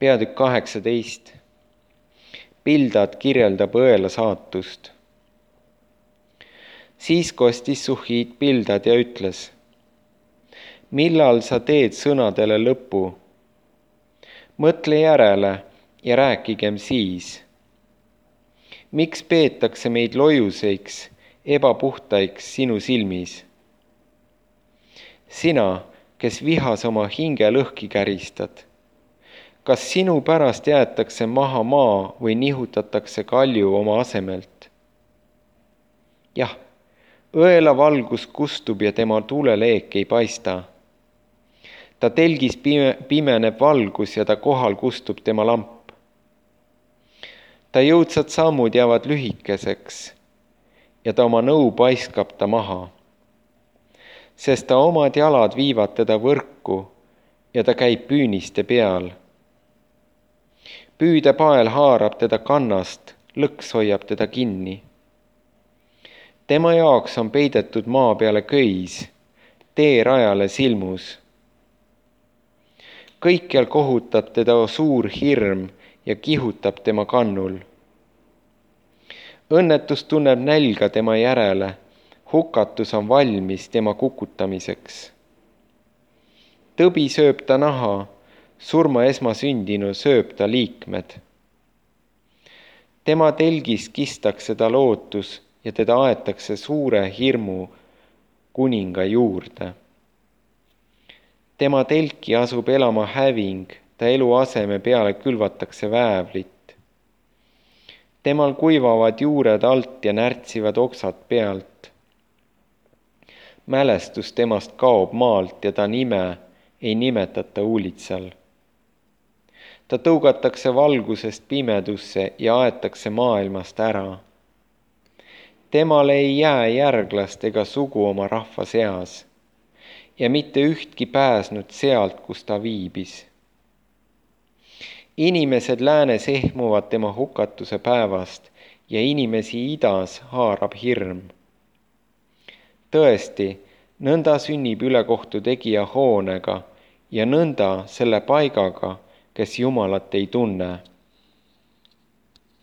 Peatükk 18. Bildad kirjeldab õela saatust. Siis kostis Suhhiit Bildad ja ütles: millal sa teed sõnadele lõpu? Mõtle järele ja rääkigem siis. Miks peetakse meid lojuseiks, ebapuhtaiks sinu silmis? Sina, kes vihas oma hinge lõhki käristad, kas sinu pärast jäetakse maha maa või nihutatakse kalju oma asemelt? Jah, õela valgus kustub ja tema tuleleek ei paista. Ta telgis pimeneb valgus ja ta kohal kustub tema lamp. Ta jõudsad sammud jäävad lühikeseks ja ta oma nõu paiskab ta maha, sest ta omad jalad viivad teda võrku ja ta käib püüniste peal. Püüdepael haarab teda kannast, lõks hoiab teda kinni. Tema jaoks on peidetud maa peale köis, teerajale silmus. Kõikjal kohutab teda suur hirm ja kihutab tema kannul. Õnnetus tunneb nälga tema järele, hukatus on valmis tema kukutamiseks. Tõbi sööb ta naha, surma esmasündinu sööb ta liikmed. Tema telgis kistakse ta lootus ja teda aetakse suure hirmu kuninga juurde. Tema telki asub elama häving, ta eluaseme peale külvatakse väävlit. Temal kuivavad juured alt ja närtsivad oksad pealt. Mälestus temast kaob maalt ja ta nime ei nimetata uulitsal. Ta tõugatakse valgusest pimedusse ja aetakse maailmast ära. Temale ei jää järglast ega sugu oma rahva seas ja mitte ühtki pääsnud sealt, kus ta viibis. Inimesed läänes ehmuvad tema hukatuse päevast ja inimesi idas haarab hirm. Tõesti, nõnda sünnib ülekohtu tegija hoonega ja nõnda selle paigaga, kes Jumalat ei tunne.